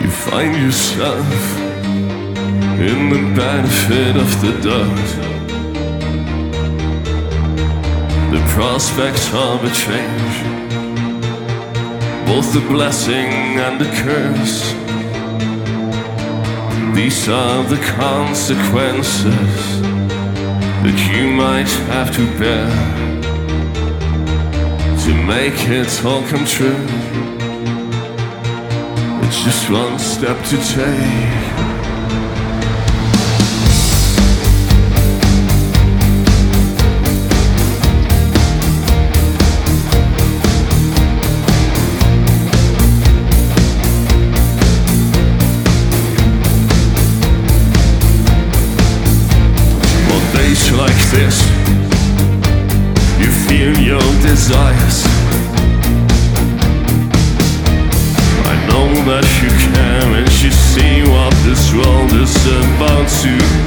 You find yourself in the benefit of the doubt. The prospects of a change, both the blessing and the curse. These are the consequences that you might have to bear to make it all come true. It's just one step to take. Days like this, you feel your desires. I know that you care, and you see what this world is about to